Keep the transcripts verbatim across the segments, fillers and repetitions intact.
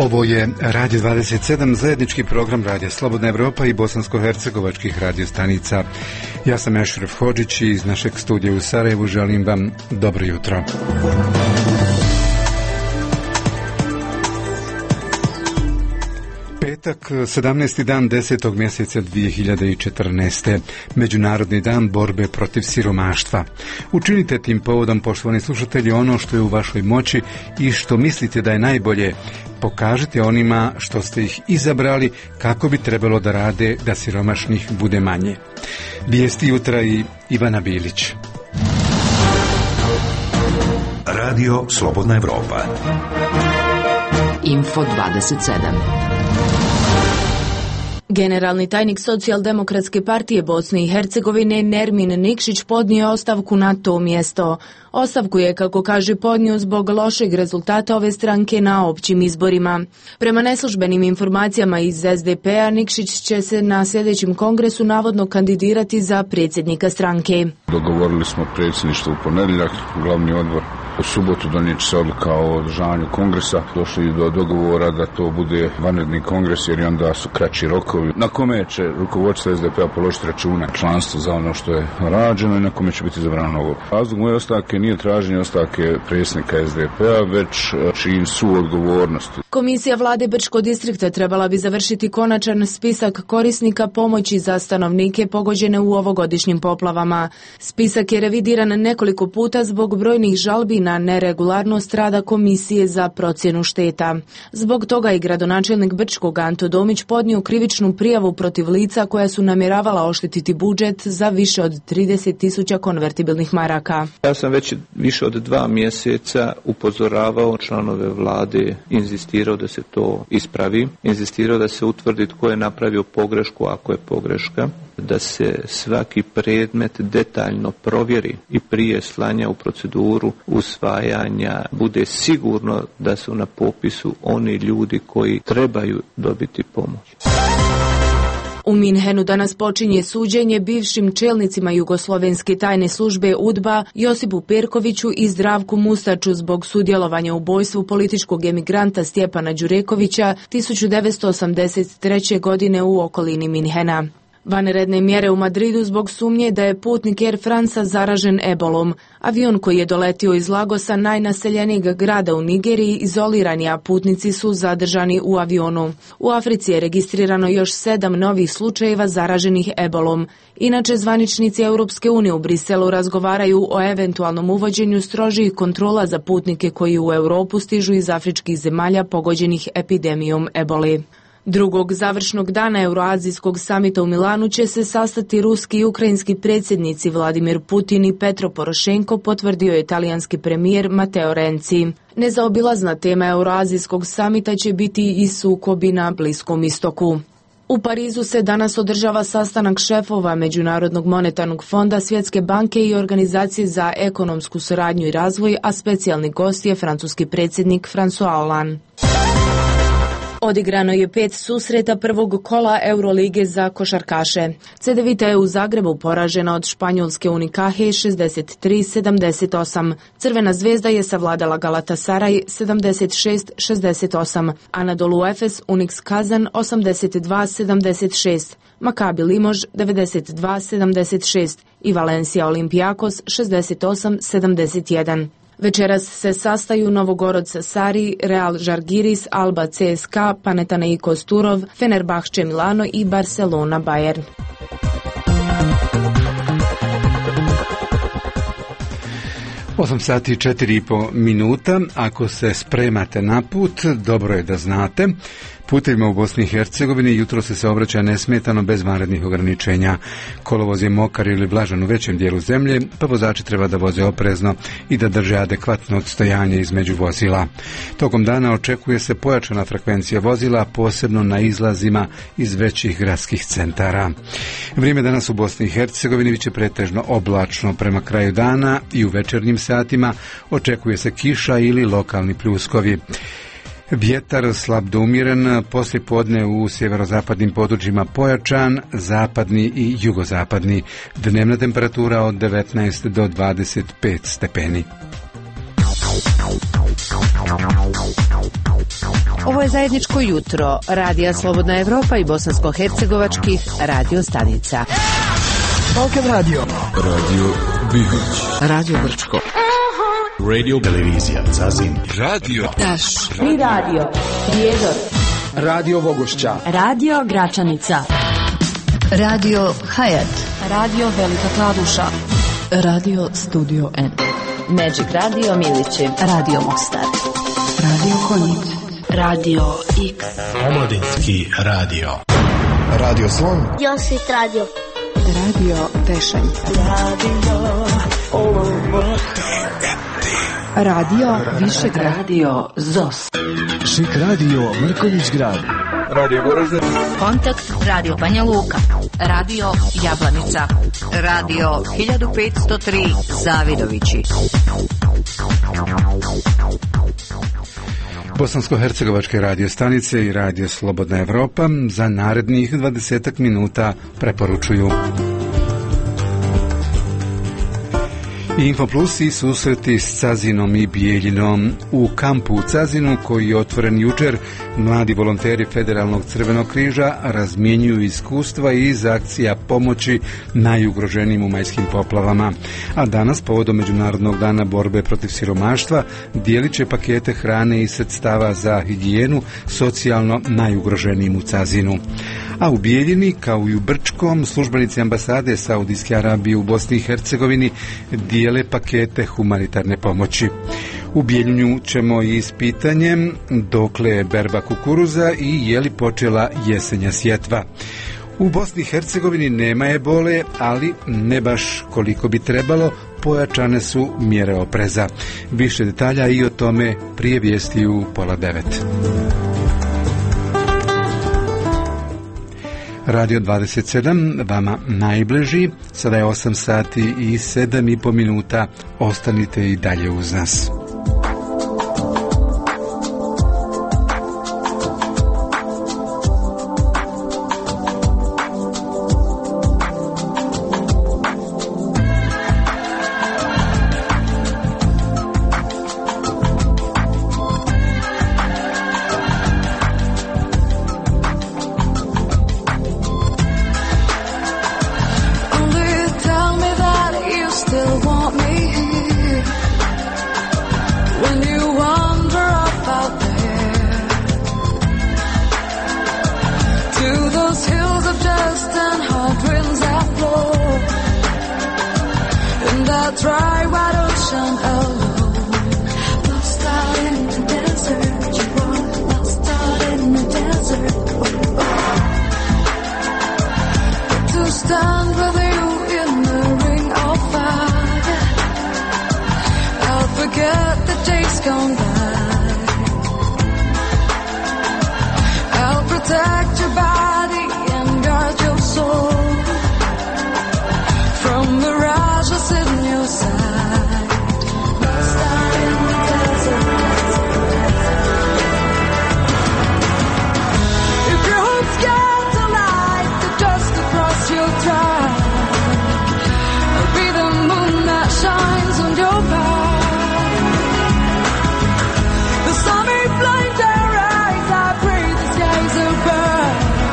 Ovo je Radio dvadeset sedam, zajednički program Radija Slobodna Evropa i bosansko-hercegovačkih radiostanica. Ja sam Ešref Hodžić i iz našeg studija u Sarajevu želim vam dobro jutro. Petak, sedamnaesti dan desetog mjeseca dvije hiljade četrnaeste. Međunarodni dan borbe protiv siromaštva. Učinite tim povodom, poštovani slušatelji, ono što je u vašoj moći i što mislite da je najbolje. Pokažite onima što ste ih izabrali kako bi trebalo da rade da siromašnih bude manje. Vijesti jutra i Ivana Bilić. Radio Slobodna Evropa. Info dvadeset sedam. Generalni tajnik Socijaldemokratske partije Bosne i Hercegovine Nermin Nikšić podnio ostavku na to mjesto. Ostavku je, kako kaže, podnio zbog lošeg rezultata ove stranke na općim izborima. Prema neslužbenim informacijama iz es de pe-a, Nikšić će se na sljedećem kongresu navodno kandidirati za predsjednika stranke. Dogovorili smo predsjedništvo u ponedjeljak, glavni odbor u subotu donijet će se odluka o održavanju kongresa. Došli do dogovora da to bude vanredni kongres jer onda su kraći rokovi. Na kome će rukovodstvo es de pe-a položiti račune članstvo za ono što je rađeno i na kome će biti izabrano novo. Razlog moje ostavke nije traženje ostavke predsjednika es de pe-a, već čin su odgovornosti. Komisija vlade Brčkog distrikta trebala bi završiti konačan spisak korisnika pomoći za stanovnike pogođene u ovogodišnjim poplavama. Spisak je revidiran nekoliko puta zbog brojnih žalbi na neregularnost rada Komisije za procjenu šteta. Zbog toga i gradonačelnik Brčkog Anto Domić podnio krivičnu prijavu protiv lica koja su namjeravala oštetiti budžet za više od trideset tisuća konvertibilnih maraka. Ja sam već više od dva mjeseca upozoravao članove vlade, inzistirao da se to ispravi, inzistirao da se utvrdi tko je napravio pogrešku ako je pogreška, da se svaki predmet detaljno provjeri i prije slanja u proceduru usvajanja bude sigurno da su na popisu oni ljudi koji trebaju dobiti pomoć. U Minhenu danas počinje suđenje bivšim čelnicima Jugoslovenske tajne službe U D B A Josipu Perkoviću i Zdravku Mustaču zbog sudjelovanja u ubojstvu političkog emigranta Stjepana Đurekovića tisuću devetsto osamdeset treće. godine u okolini Minhena. Vanredne mjere u Madridu zbog sumnje da je putnik Air Franca zaražen ebolom. Avion koji je doletio iz Lagosa, najnaseljenijeg grada u Nigeriji, izoliran je, a putnici su zadržani u avionu. U Africi je registrirano još sedam novih slučajeva zaraženih ebolom. Inače, zvaničnici Europske unije u Briselu razgovaraju o eventualnom uvođenju strožih kontrola za putnike koji u Europu stižu iz afričkih zemalja pogođenih epidemijom eboli. Drugog završnog dana Euroazijskog samita u Milanu će se sastati ruski i ukrajinski predsjednici Vladimir Putin i Petro Porošenko, potvrdio je talijanski premijer Matteo Renzi. Nezaobilazna tema Euroazijskog samita će biti i sukobi na Bliskom istoku. U Parizu se danas održava sastanak šefova Međunarodnog monetarnog fonda, Svjetske banke i Organizacije za ekonomsku suradnju i razvoj, a specijalni gost je francuski predsjednik François Hollande. Odigrano je pet susreta prvog kola Eurolige za košarkaše. Cedevita je u Zagrebu poražena od španjolske Unicaje šezdeset tri sedamdeset osam. Crvena zvezda je savladala Galatasaray sedamdeset šest šezdeset osam. Anadolu Efes Unix Kazan osamdeset dva sedamdeset šest. Maccabi Limož devedeset dva sedamdeset šest i Valencia Olympiakos šezdeset osam sedamdeset jedan. Večeras se sastaju Novogorod Sasari, Real Žalgiris, Alba C S K A, Panathinaikos Turov, Fenerbahče Milano i Barcelona Bayern. osam sati i četiri i po minuta. Ako se spremate na put, dobro je da znate. Putevima u Bosni i Hercegovini jutro se se obraća nesmetano bez vanrednih ograničenja. Kolovoz je mokar ili vlažan u većem dijelu zemlje, pa vozači treba da voze oprezno i da drže adekvatno odstojanje između vozila. Tokom dana očekuje se pojačana frekvencija vozila, posebno na izlazima iz većih gradskih centara. Vrijeme danas u Bosni i Hercegovini biće pretežno oblačno prema kraju dana i u večernjim satima očekuje se kiša ili lokalni pljuskovi. Vjetar slab do umjeren, poslije podne u sjeverozapadnim područjima pojačan, zapadni i jugozapadni. Dnevna temperatura od devetnaest do dvadeset pet stepeni. Ovo je zajedničko jutro Radija Slobodna Evropa i bosansko-hercegovačkih radio stanica. Balkan Radio, Radio Bihać, Radio Brčko, Radio Televizija Zazin, Radio Taš, Tri Radio, Prijedor, Radio Vogošća, Radio Gračanica, Radio Hayat, Radio Velika Kladuša, Radio Studio N, Magic Radio Milići, Radio Mostar, Radio Konjic, Radio X, Omladinski radio, Radio Slon, Josit Radio, Radio Tešanj, Radio Olovo, Radio Višegrad, Radio Zos, Šik Radio Mrkonjić Grad, Radio Goražde, Kontakt Radio Banja Luka, Radio Jablanica, Radio hiljadu petsto tri Zavidovići. Bosansko-hercegovačke radio stanice i Radio Slobodna Evropa za narednih dvadesetak minuta preporučuju Infoplus i susreti s Cazinom i Bijeljinom. U kampu u Cazinu, koji je otvoren jučer, mladi volonteri Federalnog crvenog križa razmjenjuju iskustva iz akcija pomoći najugroženijim u majskim poplavama. A danas, povodom Međunarodnog dana borbe protiv siromaštva, dijelit će pakete hrane i sredstava za higijenu socijalno najugroženijim u Cazinu. A u Bijeljini, kao i u Brčkom, službenici ambasade Saudijske Arabije u Bosni i Hercegovini dijele pakete humanitarne pomoći. U Bijeljinu ćemo i s pitanjem dokle je berba kukuruza i je li počela jesenja sjetva. U Bosni i Hercegovini nema ebole, ali ne baš koliko bi trebalo, pojačane su mjere opreza. Više detalja i o tome prije vijesti u pola devet. Radio dvadeset sedam, vama najbliži, sada je osam sati i sedam i po minuta, ostanite i dalje uz nas. The sun may blind our eyes, I pray the skies are bright.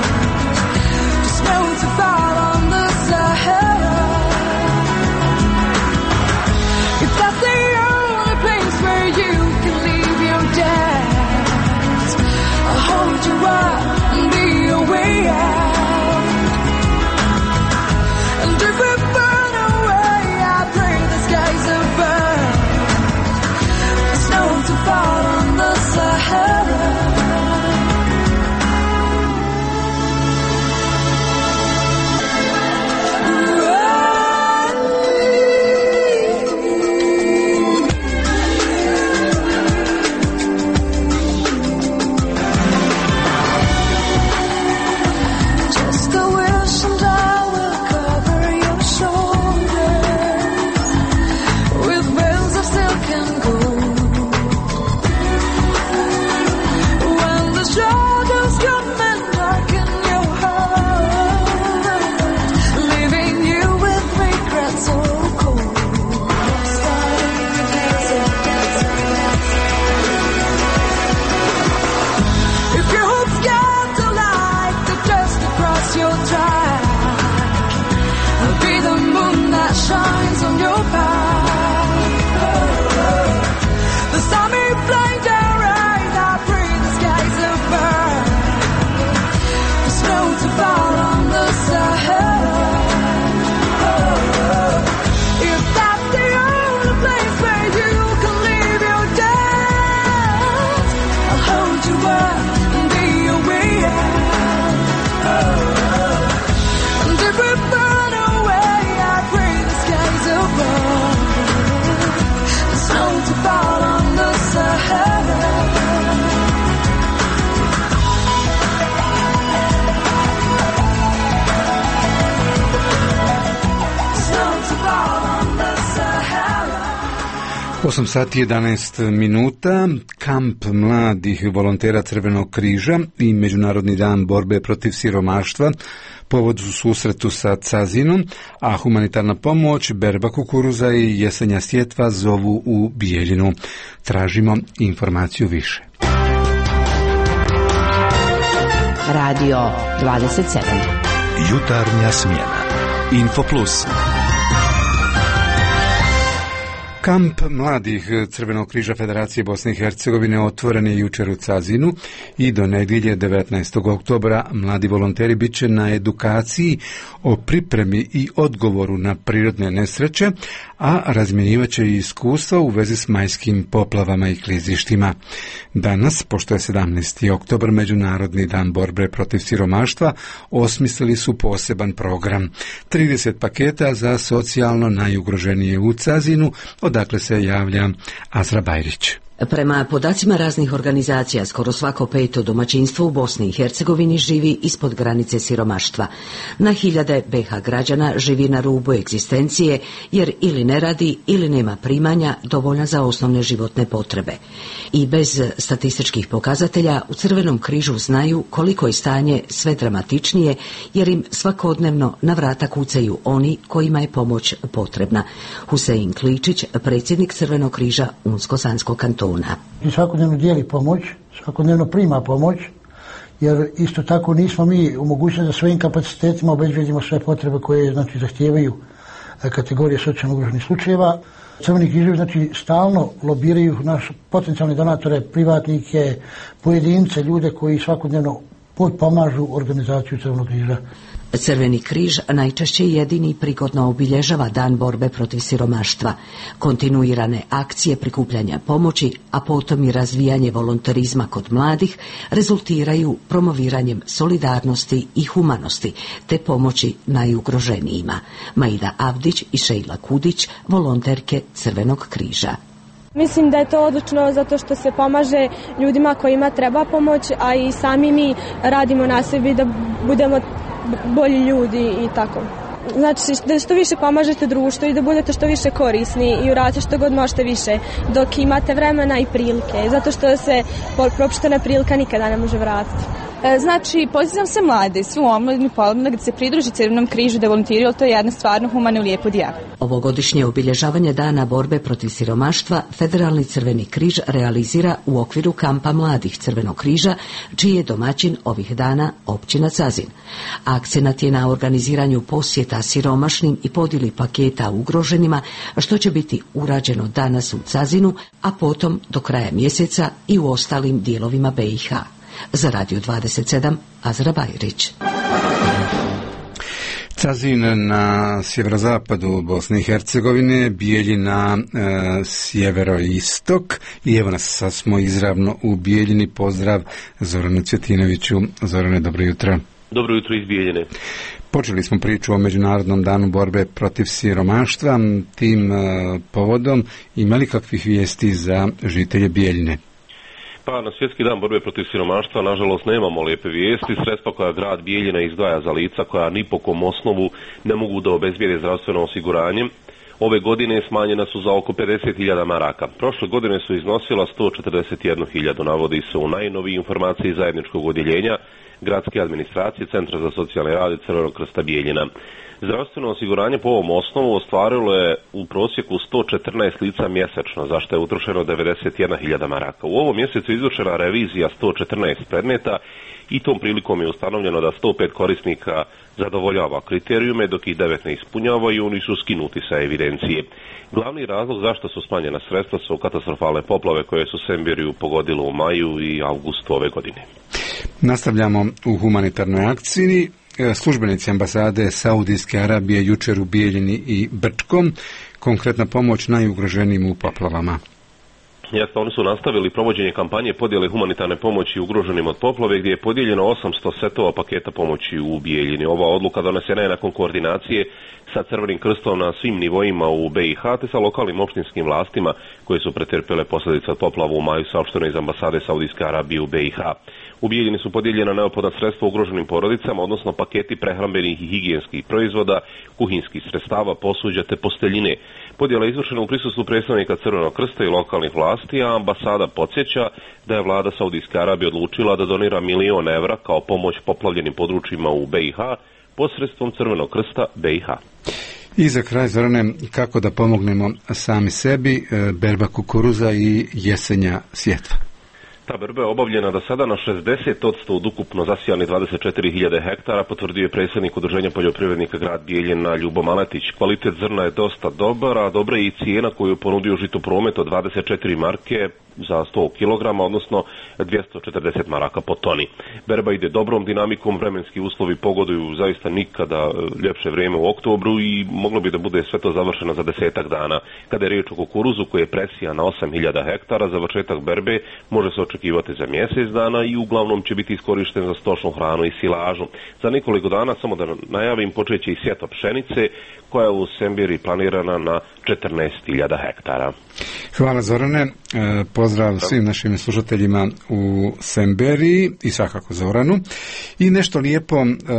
osam sati jedanaest minuta, kamp mladih volontera Crvenog križa i Međunarodni dan borbe protiv siromaštva povod u susretu sa Cazinom, a humanitarna pomoć, berba kukuruza i jesenja sjetva zovu u Bijeljinu. Tražimo informaciju više. Radio dvadeset sedam. Jutarnja smjena. Info Plus. Kamp mladih Crvenog križa Federacije Bosne i Hercegovine otvoren je jučer u Cazinu i do nedjelje devetnaestog oktobra mladi volonteri bit će na edukaciji o pripremi i odgovoru na prirodne nesreće, a razmjenjivat će i iskustva u vezi s majskim poplavama i klizištima. Danas, pošto je sedamnaesti oktobar, Međunarodni dan borbe protiv siromaštva, osmislili su poseban program. trideset paketa za socijalno najugroženije u Cazinu, odakle se javlja Azra Bajrić. Prema podacima raznih organizacija, skoro svako peto domaćinstvo u Bosni i Hercegovini živi ispod granice siromaštva. Na hiljade be ha građana živi na rubu egzistencije jer ili ne radi ili nema primanja dovoljna za osnovne životne potrebe. I bez statističkih pokazatelja u Crvenom križu znaju koliko je stanje sve dramatičnije jer im svakodnevno na vrata kucaju oni kojima je pomoć potrebna. Husein Kličić, predsjednik Crvenog križa Unsko-Sanskog kantona. I svakodnevno dijeli pomoć, svakodnevno prima pomoć, jer isto tako nismo mi u mogućnosti da svojim kapacitetima obezbedimo sve potrebe koje znači zahtijevaju kategorije socijalno ugroženih slučajeva. Crveni križevi znači stalno lobiraju naše potencijalne donatore, privatnike, pojedince, ljude koji svakodnevno pomažu organizaciju Crvenog križa. Crveni križ najčešće jedini prigodno obilježava dan borbe protiv siromaštva. Kontinuirane akcije prikupljanja pomoći, a potom i razvijanje volonterizma kod mladih rezultiraju promoviranjem solidarnosti i humanosti, te pomoći najugroženijima. Maida Avdić i Šejla Kudić, volonterke Crvenog križa. Mislim da je to odlično zato što se pomaže ljudima kojima treba pomoć, a i sami mi radimo na sebi da budemo bolji ljudi i tako. Znači da što više pomažete društvu i da budete što više korisni i uradite što god možete više dok imate vremena i prilike, zato što se propuštena prilika nikada ne može vratiti. Znači, pozivam se mlade, svu omladinu polovnu da se pridruži Crvenom križu da volontiraju, to je jedna stvarno humano i lijepo djelo. Ovogodišnje obilježavanje dana borbe protiv siromaštva Federalni Crveni križ realizira u okviru kampa mladih Crvenog križa, čiji je domaćin ovih dana općina Cazin. Akcenat je na organiziranju posjeta siromašnim i podjeli paketa ugroženima, što će biti urađeno danas u Cazinu, a potom do kraja mjeseca i u ostalim dijelovima be i ha. Za Radio dvadeset sedam, Azra Bajrić. Cazin na sjeverozapadu Bosne i Hercegovine, Bijeljina e, sjeveroistok i evo nas, sad smo izravno u Bijeljini. Pozdrav Zoranu Cvjetinoviću. Zorane, dobro jutro. Dobro jutro iz Bijeljine. Počeli smo priču o Međunarodnom danu borbe protiv siromaštva. Tim e, povodom imali kakvih vijesti za žitelje Bijeljine? Pa na svjetski dan borbe protiv siromaštva nažalost nemamo lijepe vijesti. Sredstva koja grad Bijeljina izdvaja za lica koja ni po kom osnovu ne mogu da obezbijede zdravstveno osiguranje, ove godine smanjena su za oko pedeset hiljada maraka. Prošle godine su iznosila sto četrdeset jednu hiljadu, navodi se u najnoviji informaciji zajedničkog odjeljenja gradske administracije Centra za socijalni rad i Crvenog krsta Bijeljina. Zdravstveno osiguranje po ovom osnovu ostvarilo je u prosjeku sto četrnaest lica mjesečno, za što je utrošeno devedeset jedna hiljada maraka. U ovom mjesecu izvršena revizija sto četrnaest predmeta i tom prilikom je ustanovljeno da sto pet korisnika zadovoljava kriterijume, dok ih devet ne ispunjava i oni su skinuti sa evidencije. Glavni razlog zašto su smanjena sredstva su katastrofalne poplave koje su Sembiriju pogodile u maju i avgustu ove godine. Nastavljamo u humanitarnoj akciji. Službenici ambasade Saudijske Arabije jučer u Bijeljini i Brčkom, konkretna pomoć najugroženijim u poplavama. Jeste, oni su nastavili provođenje kampanje podjele humanitarne pomoći ugroženim od poplave, gdje je podijeljeno osamsto setova paketa pomoći u Bijeljini. Ova odluka donesena je nakon koordinacije sa Crvenim krstom na svim nivoima u be i ha te sa lokalnim opštinskim vlastima koje su pretrpjele posljedice od poplava u maju, saopšteno iz ambasade Saudijske Arabije u be i ha. U Bijeljini su podijeljena neophodna sredstva ugroženim porodicama, odnosno paketi prehrambenih i higijenskih proizvoda, kuhinskih sredstava, posuđa te posteljine. Podjela je izvršena u prisustvu predstavnika Crvenog krsta i lokalnih vlasti, a ambasada podsjeća da je vlada Saudijske Arabije odlučila da donira milion evra kao pomoć poplavljenim područjima u B i H posredstvom Crvenog krsta B i H. I za kraj, Zorane, kako da pomognemo sami sebi, berba kukuruza i jesenja sjetva. Ta berba je obavljena do sada na šezdeset posto od ukupno zasijani dvadeset četiri hiljade hektara, potvrdio je predsjednik Udruženja poljoprivrednika grad Bijeljina Ljubo Maletić. Kvalitet zrna je dosta dobar, a dobra je i cijena koju je ponudio Žitopromet od dvadeset četiri marke za sto kilograma, odnosno dvjesto četrdeset maraka po toni. Berba ide dobrom dinamikom, vremenski uslovi pogoduju zaista nikada ljepše vrijeme u oktobru i moglo bi da bude sve to završeno za desetak dana. Kada je riječ o kukuruzu koji je presijan na osam hiljada hektara, završetak berbe može se očekivati za mjesec dana i uglavnom će biti iskorišten za stočnu hranu i silažu. Za nekoliko dana, samo da najavim, počeće i sjetva pšenice koja je u Sembiri planirana na četrnaest hiljada hektara. Hvala, Zorane. Pozdrav svim našim slušateljima u Semberiji i svakako Zoranu. I nešto lijepo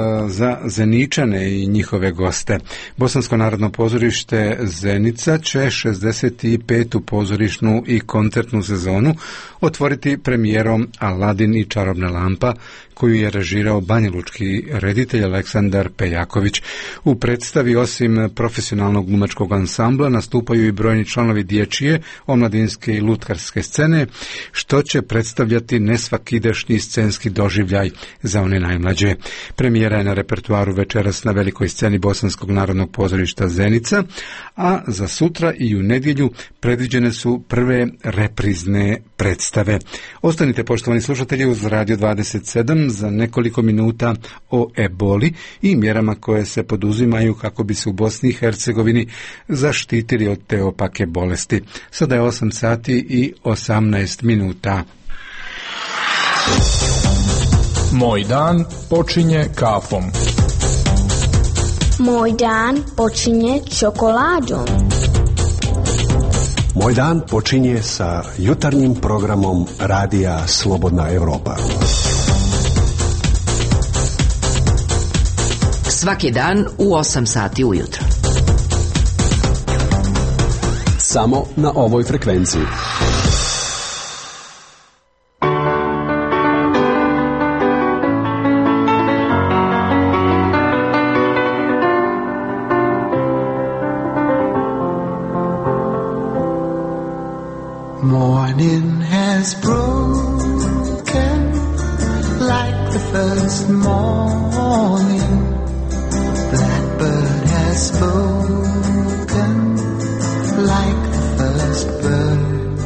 za Zeničane i njihove goste. Bosansko narodno pozorište Zenica će šezdeset petu pozorišnu i koncertnu sezonu otvoriti premijerom Aladin i čarobna lampa, koju je režirao banjalučki reditelj Aleksandar Pejaković. U predstavi osim profesionalnog glumačkog ansambla nastupaju i brojni članovi dječje, omladinske i lutkarske scene, što će predstavljati nesvakidašnji scenski doživljaj za one najmlađe. Premijera je na repertuaru večeras na velikoj sceni Bosanskog narodnog pozorišta Zenica, a za sutra i u nedjelju predviđene su prve reprizne predstave. Ostanite, poštovani slušatelji, uz Radio dvadeset sedam za nekoliko minuta o eboli i mjerama koje se poduzimaju kako bi se u Bosni i Hercegovini zaštitili od te opake bolesti. Sada je osam sati i osamnaest minuta. Moj dan počinje kafom. Moj dan počinje čokoladom. Moj dan počinje sa jutarnjim programom Radija Slobodna Evropa. Svaki dan u osam sati ujutro. Samo na ovoj frekvenciji. Morning has broken like the first morning. Blackbird has spoken like the first bird.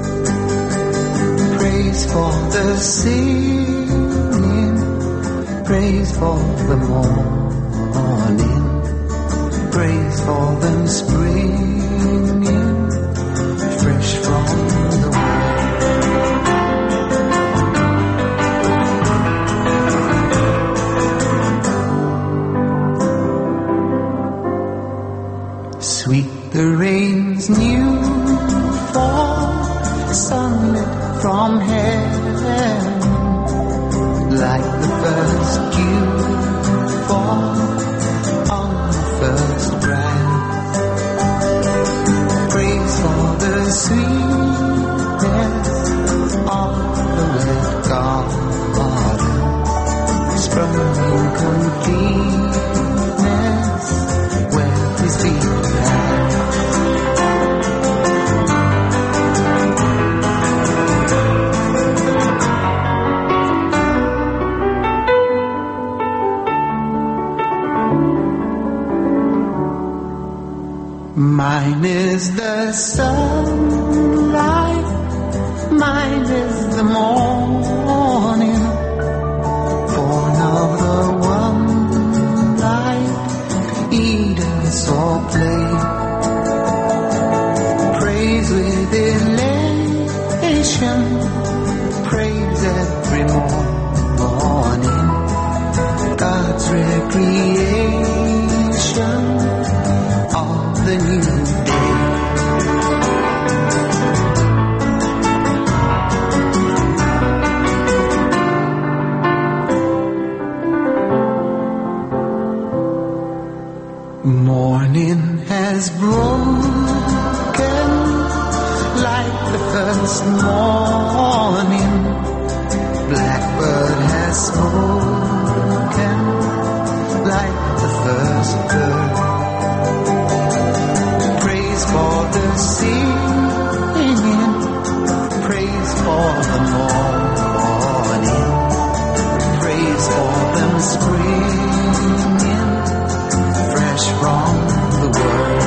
Praise for the singing, praise for the morning, praise for them springing fresh from the world. Sweet the rain's new fall, sunlit from heaven, like the first dew fall on the first breath. Praise for the sweetness of the wet garden, sprung in completeness where his feet had. Mine is the sunlight, mine is the morning, born of the one light, Eden saw play. Praise with elation, praise every morning, God's recreation of the new day. Morning has broken first morning, blackbird has spoken like the first bird. Praise for the singing, praise for the morning, praise for them springing fresh from the world.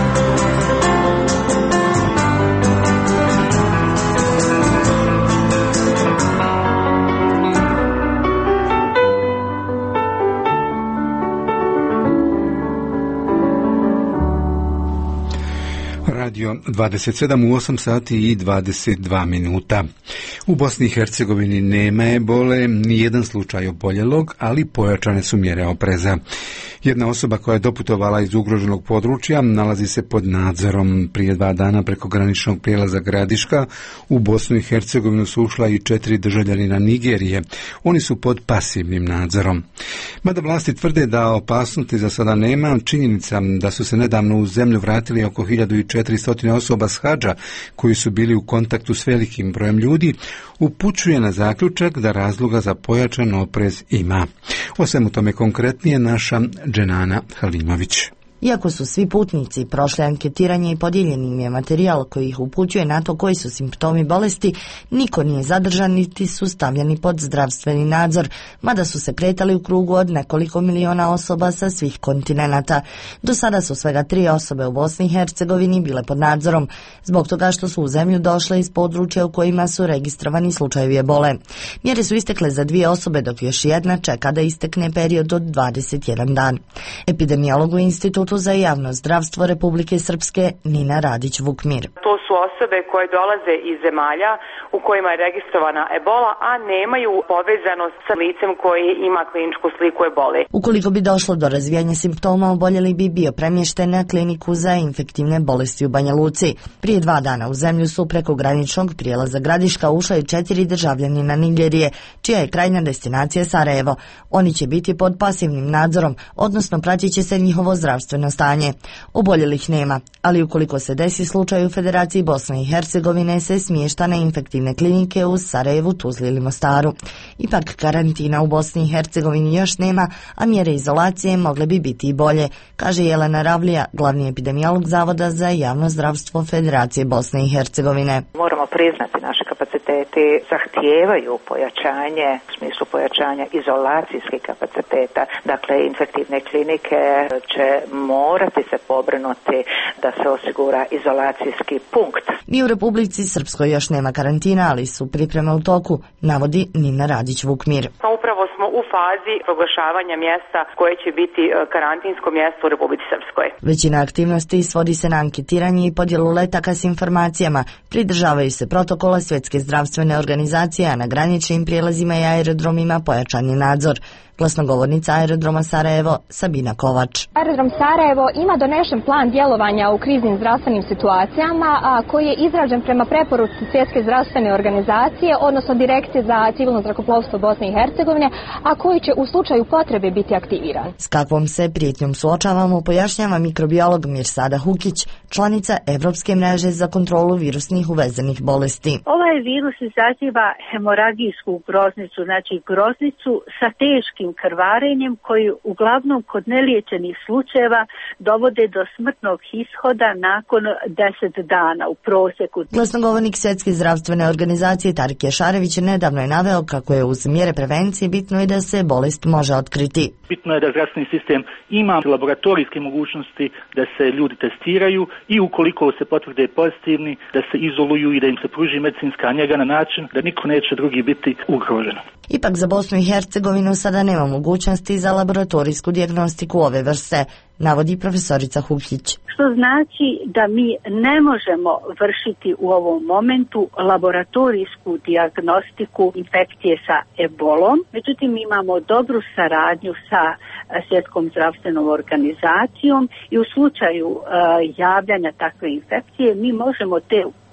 Radio dvadeset sedam u osam sati i dvadeset dva minuta. U Bosni i Hercegovini nema ebole, ni jedan slučaj oboljelog, ali pojačane su mjere opreza. Jedna osoba koja je doputovala iz ugroženog područja nalazi se pod nadzorom. Prije dva dana preko graničnog prijelaza Gradiška u Bosnu i Hercegovinu su ušla i četiri državljanina Nigerije. Oni su pod pasivnim nadzorom. Mada vlasti tvrde da opasnosti za sada nema, činjenica da su se nedavno u zemlju vratili oko hiljadu četiristo osoba s hadža koji su bili u kontaktu s velikim brojem ljudi, upućuje na zaključak da razloga za pojačan oprez ima. O svemu tome konkretnije naša Dženana Halimović. Iako su svi putnici prošli anketiranje i podijeljen im je materijal koji ih upućuje na to koji su simptomi bolesti, niko nije zadržan niti su stavljeni pod zdravstveni nadzor, mada su se kretali u krugu od nekoliko miliona osoba sa svih kontinenata. Do sada su svega tri osobe u Bosni i Hercegovini bile pod nadzorom, zbog toga što su u zemlju došle iz područja u kojima su registrovani slučajevi ebole. Mjere su istekle za dvije osobe, dok još jedna čeka da istekne period od dvadeset jedan dan. Epidemiolog u Institutu za javno zdravstvo Republike Srpske Nina Radić-Vukmir. To su osobe koje dolaze iz zemalja u kojima je registrovana ebola, a nemaju povezanost sa licem koji ima kliničku sliku ebole. Ukoliko bi došlo do razvijanja simptoma, oboljeli bi bio premješten na kliniku za infektivne bolesti u Banja Luci. Prije dva dana u zemlju su preko graničnog prijelaza Gradiška ušla i četiri državljanina Nigerije, čija je krajnja destinacija Sarajevo. Oni će biti pod pasivnim nadzorom, odnosno pratit će se njihovo zdravstveno stanje. Oboljelih nema, ali ukoliko se desi slučaj u Federaciji Bosne i Hercegovine, se smješta na infektivne klinike u Sarajevu, Tuzli ili Mostaru. Ipak karantina u Bosni i Hercegovini još nema, a mjere izolacije mogle bi biti i bolje, kaže Jelena Ravlija, glavni epidemiolog Zavoda za javno zdravstvo Federacije Bosne i Hercegovine. Moramo priznati, naše kapaciteti zahtijevaju pojačanje, u smislu pojačanja izolacijskih kapaciteta. Dakle, infektivne klinike će morati se pobrinuti da se osigura izolacijski punkt. Ni u Republici Srpskoj još nema karantina, ali su pripreme u toku, navodi Nina Radić-Vukmir. Upravo smo u fazi proglašavanja mjesta koje će biti karantinsko mjesto u Republici Srpskoj. Većina aktivnosti svodi se na anketiranje i podjelu letaka s informacijama. Pridržavaju se protokola Svjetske zdravstvene organizacije, a na graničnim prijelazima i aerodromima pojačan je nadzor. Glasnogovornica aerodroma Sarajevo, Sabina Kovač. Aerodrom Sarajevo ima donešen plan djelovanja u kriznim zdravstvenim situacijama, a koji je izrađen prema preporuci Svjetske zdravstvene organizacije, odnosno Direkcije za civilno zrakoplovstvo Bosne i Hercegovine, a koji će u slučaju potrebe biti aktiviran. S kakvom se prijetnjom suočavamo, pojašnjava mikrobiolog Mirsada Hukić, članica Evropske mreže za kontrolu virusnih uvezenih bolesti. Ovaj virus izaziva hemoragijsku groznicu, znači groznicu sa teškim krvarenjem koji uglavnom kod neliječenih slučajeva dovode do smrtnog ishoda nakon deset dana u prosjeku. Glasnogovornik Svjetske zdravstvene organizacije Tarik Ješarević nedavno je naveo kako je uz mjere prevencije bitno i da se bolest može otkriti. Bitno je da zdravstveni sistem ima laboratorijske mogućnosti da se ljudi testiraju i ukoliko se potvrde pozitivni da se izoluju i da im se pruži medicinska njega na način da niko neće drugi biti ugrožen. Ipak za Bosnu i Hercegovinu sada nema mogućnosti za laboratorijsku dijagnostiku ove vrste, navodi profesorica Hukić. Što znači da mi ne možemo vršiti u ovom momentu laboratorijsku dijagnostiku infekcije sa ebolom, međutim imamo dobru saradnju sa Svjetskom zdravstvenom organizacijom i u slučaju uh, javljanja takve infekcije mi možemo te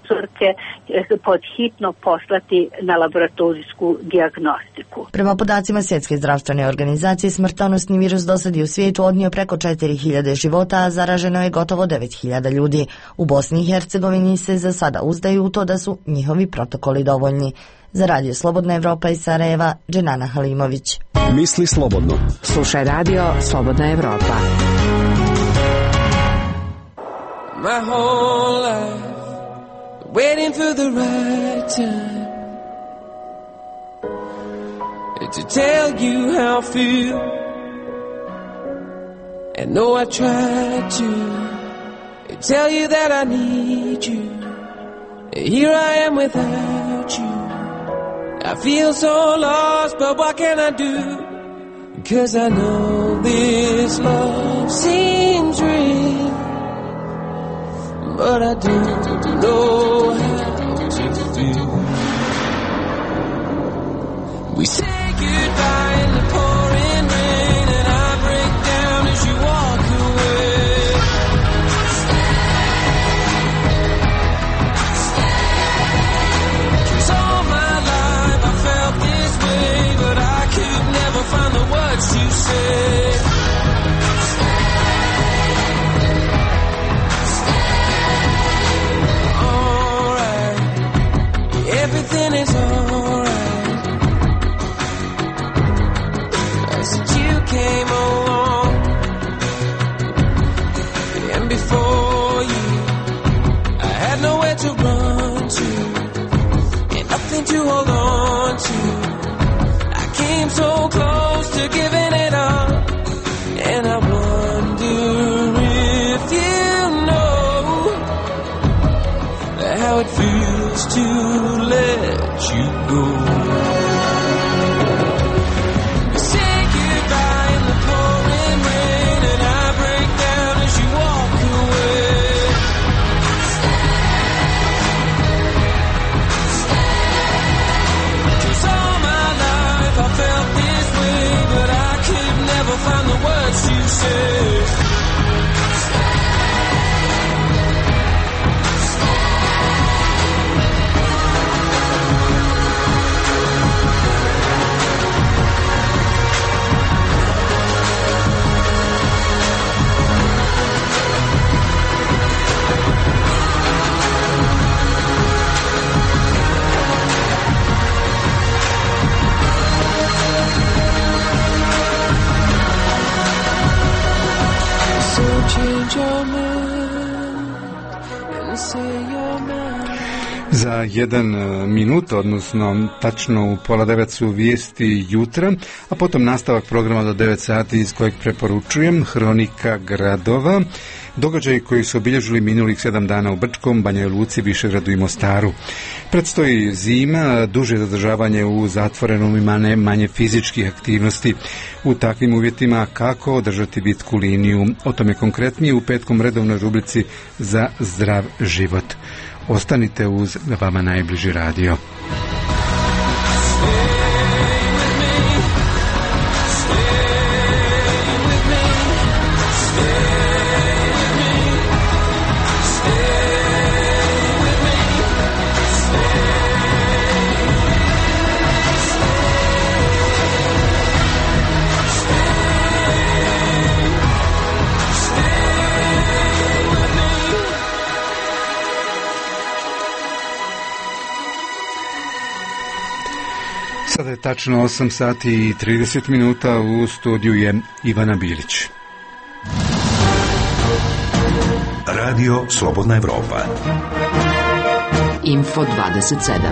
uzorke pod hitno poslati na laboratorijsku dijagnostiku. Prema podacima Svjetske zdravstvene organizacije, smrtonosni virus do sad je u svijetu odnio preko četiri hiljade života, a zaraženo je gotovo devet hiljada ljudi. U Bosni i Hercegovini se za sada uzdaju u to da su njihovi protokoli dovoljni. Za Radio Slobodna Evropa iz Sarajeva, Dženana Halimović. Misli slobodno. Slušaj Radio Slobodna Evropa. My whole life waiting for the right time to tell you how I feel. And no, I tried to tell you that I need you. Here I am without you. I feel so lost, but what can I do? 'Cause I know this love seems real, but I don't know how to feel. We say goodbye in the pouring rain, and I break down as you walk away. Cause all my life I felt this way, but I could never find the words to say. Alright, everything is alright. Since you came along, and before you, I had nowhere to run to, and nothing to hold on to. I came so close to giving it up, and I wonder if you know how it feels to let you go. Find the words to say. Za jedan minut, odnosno tačno u pola devet su vijesti jutra, a potom nastavak programa do devet sati iz kojeg preporučujem Hronika gradova, događaji koji su obilježili minulih sedam dana u Brčkom, Banjoj Luci, Višegradu i Mostaru. Predstoji zima, duže zadržavanje u zatvorenom i manje, manje fizičkih aktivnosti. U takvim uvjetima kako održati bitku liniju? O tome konkretnije u petkom redovnoj rubrici Za zdrav život. Ostanite uz vama najbliži radio. Sada je tačno osam sati i trideset minuta, u studiju je Ivana Bilić. Radio Slobodna Evropa. Info dvadeset sedam.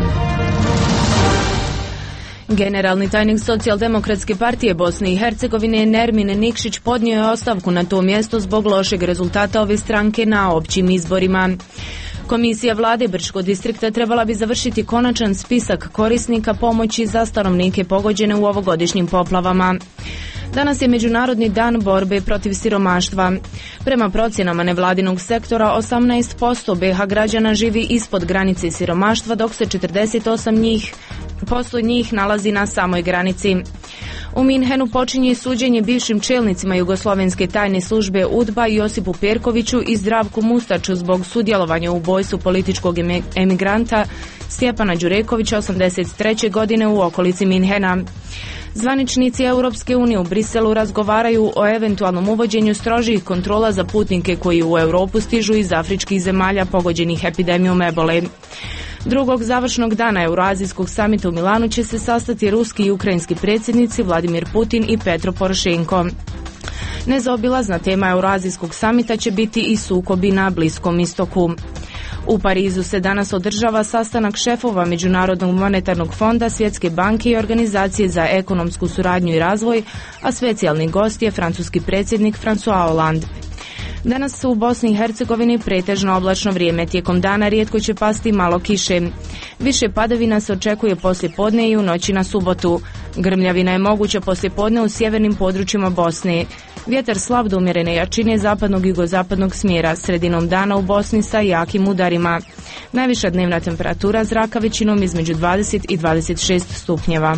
Generalni tajnik Socijaldemokratske partije Bosne i Hercegovine Nermin Nikšić podnio je ostavku na to mjesto zbog lošeg rezultata ove stranke na općim izborima. Komisija vlade Brčkog distrikta trebala bi završiti konačan spisak korisnika pomoći za stanovnike pogođene u ovogodišnjim poplavama. Danas je Međunarodni dan borbe protiv siromaštva. Prema procjenama nevladinog sektora, osamnaest posto be ha građana živi ispod granice siromaštva, dok se četrdeset osam posto njih nalazi na samoj granici. U Minhenu počinje suđenje bivšim čelnicima jugoslovenske tajne službe U D B A Josipu Perkoviću i Zdravku Mustaču zbog sudjelovanja u ubojstvu političkog emigranta Stjepana Đurekovića osamdeset treće godine u okolici Minhena. Zvaničnici Europske unije u Briselu razgovaraju o eventualnom uvođenju strožih kontrola za putnike koji u Europu stižu iz afričkih zemalja pogođenih epidemijom ebole. Drugog završnog dana Euroazijskog samita u Milanu će se sastati ruski i ukrajinski predsjednici Vladimir Putin i Petro Porošenko. Nezaobilazna tema Euroazijskog samita će biti i sukobi na Bliskom istoku. U Parizu se danas održava sastanak šefova Međunarodnog monetarnog fonda, Svjetske banke i Organizacije za ekonomsku suradnju i razvoj, a specijalni gost je francuski predsjednik François Hollande. Danas su u Bosni i Hercegovini pretežno oblačno vrijeme. Tijekom dana rijetko će pasti malo kiše. Više padavina se očekuje poslijepodne i u noći na subotu. Grmljavina je moguća poslijepodne u sjevernim područjima Bosne. Vjetar slab do umjerene jačine zapadnog i jugozapadnog smjera, sredinom dana u Bosni sa jakim udarima. Najviša dnevna temperatura zraka većinom između dvadeset i dvadeset šest stupnjeva.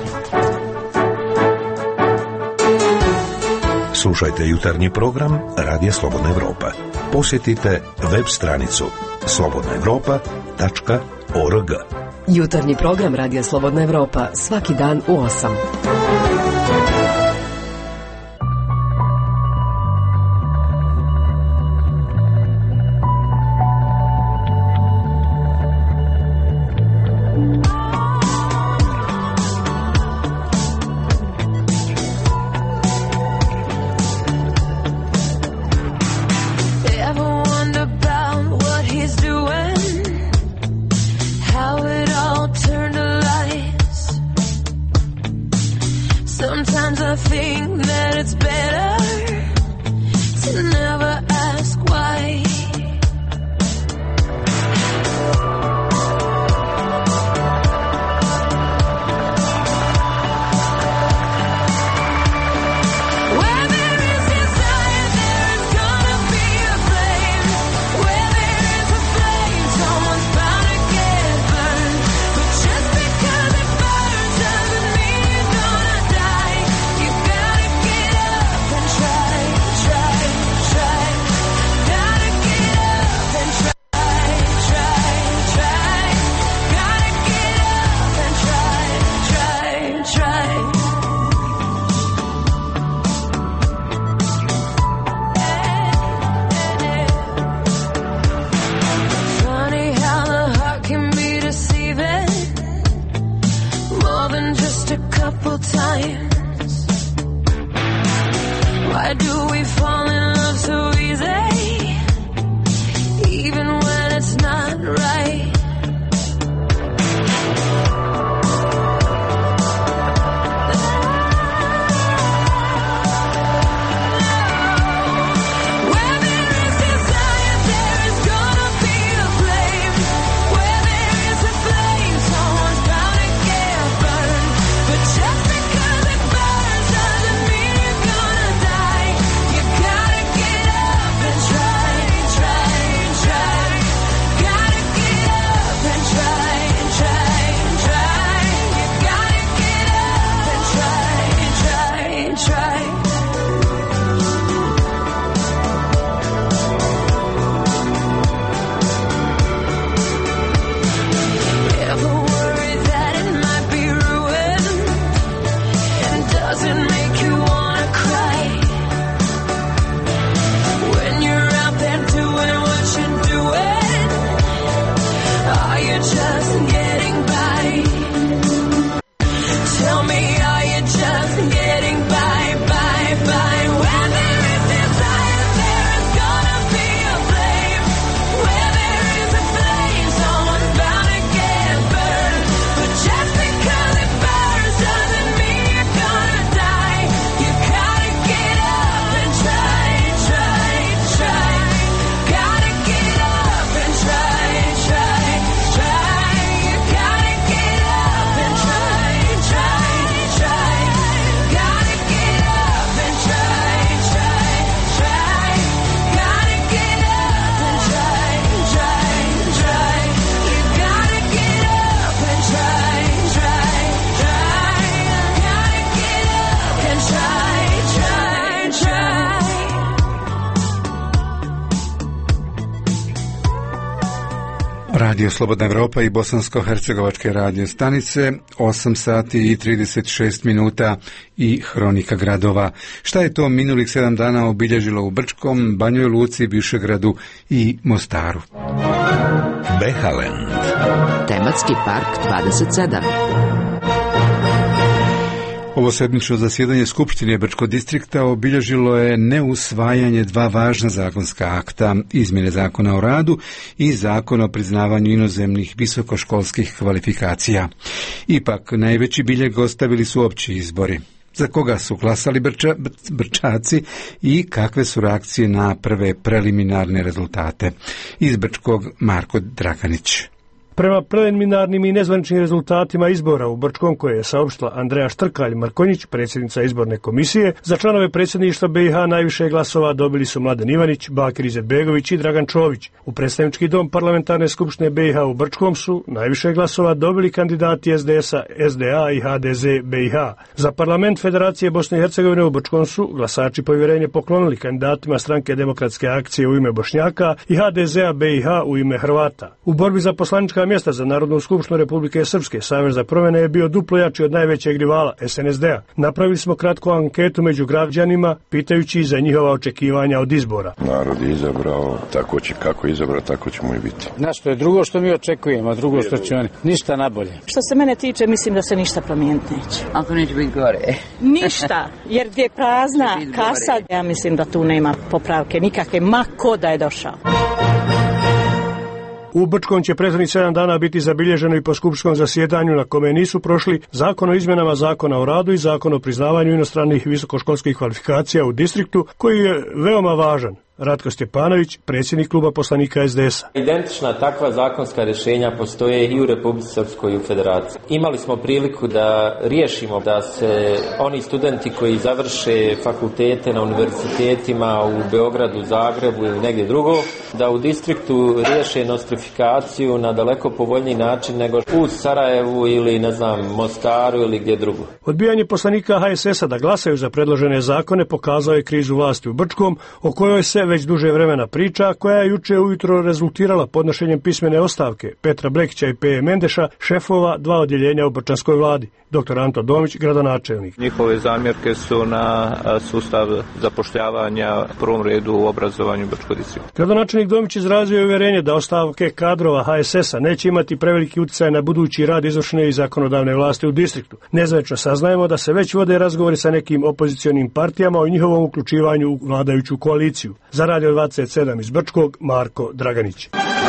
Slušajte jutarnji program Radija Slobodna Evropa. Posjetite web stranicu slobodna evropa tačka org. Jutarnji program Radija Slobodna Evropa svaki dan u osam. You got Radio Slobodna Evropa i bosansko-hercegovačke radio stanice, osam sati i trideset šest minuta i hronika gradova. Šta je to minulih sedam dana obilježilo u Brčkom, Banjoj Luci, Višegradu i Mostaru? Behaland. Tematski park dvadeset sedam. Ovo sedmično zasjedanje Skupštine Brčkog distrikta obilježilo je neusvajanje dva važna zakonska akta, izmjene zakona o radu i zakona o priznavanju inozemnih visokoškolskih kvalifikacija. Ipak, najveći biljeg ostavili su opći izbori. Za koga su glasali Brča, Brčaci i kakve su reakcije na prve preliminarne rezultate? Iz Brčkog Marko Draganić. Prema preliminarnim i nezvaničnim rezultatima izbora u Brčkom, koje je saopštila Andreja Štrkalj-Markonjić, predsjednica izborne komisije, za članove predsjedništva B i H najviše glasova dobili su Mladen Ivanić, Bakir Izetbegović i Dragan Čović. U predstavnički dom parlamentarne skupštine B i H u Brčkom su najviše glasova dobili kandidati S D S-a, S D A i H D Z B i H. Za parlament Federacije Bosne i Hercegovine u Brčkom su glasači povjerenje poklonili kandidatima Stranke demokratske akcije u ime Bošnjaka i H D Z-a B i H u ime Hrvata. U borbi za poslanička mjesta za Narodnu skupštinu Republike Srpske Savez za promjene je bio duplo jači od najvećeg rivala S N S D-a. Napravili smo kratku anketu među građanima pitajući za njihova očekivanja od izbora. Narod je izabrao, tako će kako je izabrao, tako ćemo i biti. Našto je drugo što mi očekujemo, a drugo što će oni, ništa nabolje. Što se mene tiče, mislim da se ništa promijeniti neće. Ako neće biti gore. Ništa, jer gdje je prazna kasa, ja mislim da tu nema popravke nikakve, ma ko da je došao. U Brčkom će prethodnih sedam dana biti zabilježeno i po skupštinskom zasjedanju na kome nisu prošli zakon o izmjenama zakona o radu i zakon o priznavanju inostranih visokoškolskih kvalifikacija u distriktu, koji je veoma važan. Ratko Stjepanović, predsjednik kluba poslanika S D S-a. Identična takva zakonska rješenja postoje i u Republici Srpskoj i u Federaciji. Imali smo priliku da riješimo da se oni studenti koji završe fakultete na univerzitetima u Beogradu, Zagrebu ili negdje drugo, da u distriktu riješe nostrifikaciju na daleko povoljniji način nego u Sarajevu ili ne znam Mostaru ili gdje drugo. Odbijanje poslanika H S S-a da glasaju za predložene zakone pokazao je krizu vlasti u Brčkom, o kojoj se već duže vremena priča, koja je juče ujutro rezultirala podnošenjem pismene ostavke Petra Blekića i P E Mendeša, šefova dva odjeljenja u brčanskoj vladi. Doktor Anto Domić, gradonačelnik. Njihove zamjerke su na sustav zapošljavanja, u prvom redu u obrazovanju Brčkog distrikta. Gradonačelnik Domić izrazio je uvjerenje da ostavke kadrova H S S-a neće imati preveliki utjecaj na budući rad izvršne i zakonodavne vlasti u distriktu. Nezvanično saznajemo da se već vode razgovori sa nekim opozicionim partijama o njihovom uključivanju u vladajuću koaliciju. Za Radio dvadeset sedam iz Brčkog, Marko Draganić.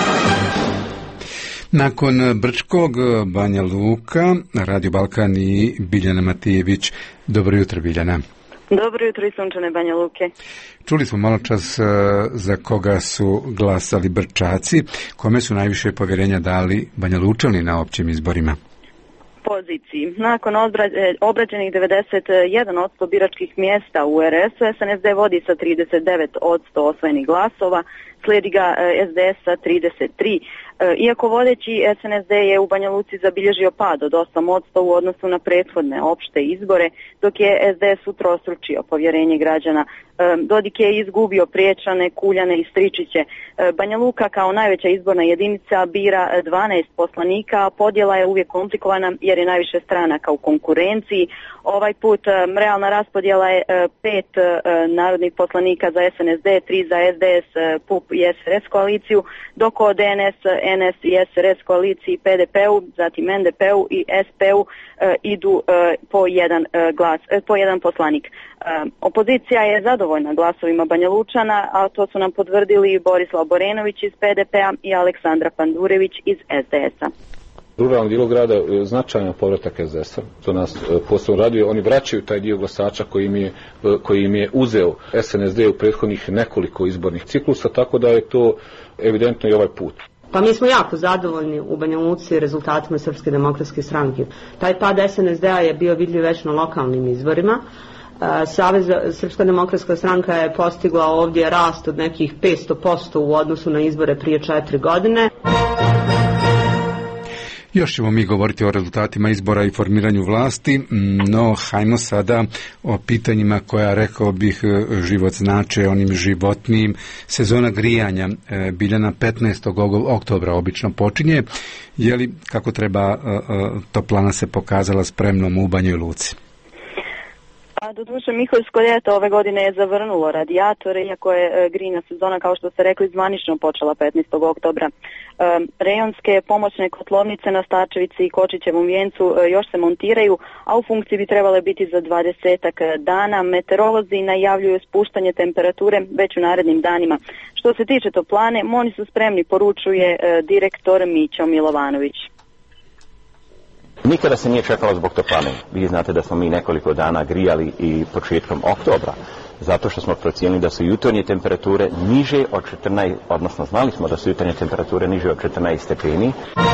Nakon Brčkog, Banja Luka, Radio Balkan i Biljana Matijević. Dobro jutro, Biljana. Dobro jutro i sunčane Banja Luke. Čuli smo malo čas za koga su glasali Brčaci, kome su najviše povjerenja dali Banja Lučani na općim izborima. Poziciji. Nakon obrađenih devedeset jedan posto biračkih mjesta u R S-u, S N S D vodi sa trideset devet posto osvojenih glasova, slijedi ga S D S sa trideset tri. Iako vodeći, S N S D je u Banja Luci zabilježio pad od osam posto u odnosu na prethodne opšte izbore, dok je S D S utrostručio povjerenje građana. Dodik je izgubio Priječane, Kuljane i Stričiće. Banja Luka kao najveća izborna jedinica bira dvanaest poslanika, a podjela je uvijek komplikovana jer je najviše stranaka u konkurenciji. Ovaj put realna raspodjela je pet narodnih poslanika za S N S D, tri za S D S, P U P i S R S koaliciju, dok od D N S, N S i S R S koaliciji P D P-u, zatim N D P-u i S P-u idu po jedan glas, po jedan poslanik. Opozicija je zadovoljna glasovima Banja Lučana, a to su nam potvrdili Borislav Borenović iz P D P-a i Aleksandra Pandurević iz S D S-a. Ruralnom dijelu grada je značajan povratak S D S-a, to nas posebno raduje. Oni vraćaju taj dio glasača koji im je, koji im je uzeo S N S D u prethodnih nekoliko izbornih ciklusa, tako da je to evidentno i ovaj put. Pa mi smo jako zadovoljni u Banja Luci rezultatima Srpske demokratske stranke. Taj pad S N S D-a je bio vidljiv već na lokalnim izborima. Savez Srpska demokratska stranka je postigla ovdje rast od nekih petsto posto u odnosu na izbore prije četiri godine. Još ćemo mi govoriti o rezultatima izbora i formiranju vlasti, no hajmo sada o pitanjima koja, rekao bih, život znače, onim životnim. Sezona grijanja Biljana petnaestog oktobra obično počinje. Je li, kako treba, toplana se pokazala spremnom u Banjoj Luci? A doduše Miholjsko ljeto ove godine je zavrnulo radijatore, iako je grijna sezona, kao što ste rekli, zvanično počela petnaestog oktobra. Rejonske pomoćne kotlovnice na Starčevici i Kočićevom vijencu još se montiraju, a u funkciji bi trebale biti za dvadesetak dana. Meteorolozi najavljuju spuštanje temperature već u narednim danima. Što se tiče toplane, oni su spremni, poručuje direktor Mićo Milovanović. Nikada se nije čekalo zbog toplane. Vi znate da smo mi nekoliko dana grijali i početkom oktobra, zato što smo procijenili da su jutarnje temperature niže od četrnaest, odnosno znali smo da su jutarnje temperature niže od četrnaest stepeni.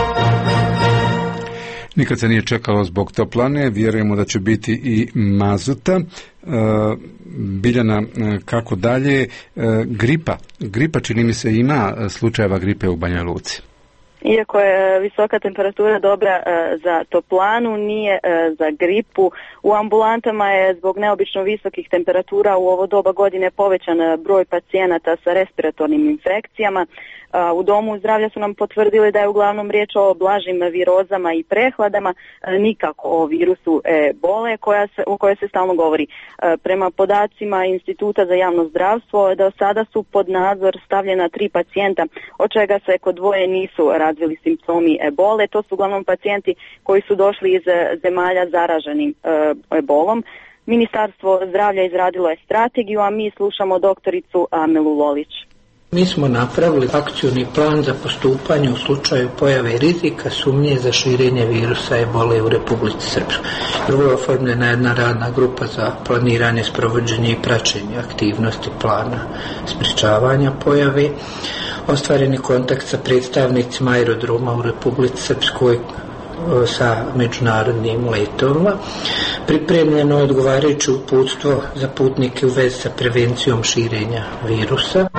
Nikad se nije čekalo zbog toplane, vjerujemo da će biti i mazuta. E, Biljana, kako dalje? E, gripa. Gripa, čini mi se, ima slučajeva gripe u Banjoj Luci. Iako je visoka temperatura dobra e, za toplanu, nije e, za gripu. U ambulantama je zbog neobično visokih temperatura u ovo doba godine povećan broj pacijenata sa respiratornim infekcijama. A, u domu zdravlja su nam potvrdili da je uglavnom riječ o blažim virozama i prehladama, a, nikako o virusu ebole koja se, o kojoj se stalno govori. A, prema podacima Instituta za javno zdravstvo, do sada su pod nadzor stavljena tri pacijenta, od čega se kod dvoje nisu razvili simptomi ebole. To su uglavnom pacijenti koji su došli iz zemalja zaraženim e, ebolom. Ministarstvo zdravlja izradilo je strategiju, a mi slušamo doktoricu Amelu Lolić. Mi smo napravili akcioni plan za postupanje u slučaju pojave rizika sumnje za širenje virusa ebole u Republici Srpskoj. Drugo je oformljena jedna radna grupa za planiranje, sprovođenje i praćenje aktivnosti plana sprječavanja pojave. Ostvaren je kontakt sa predstavnicima aerodroma u Republici Srpskoj sa međunarodnim letovima. Pripremljeno je odgovarajuće uputstvo za putnike u vezi sa prevencijom širenja virusa.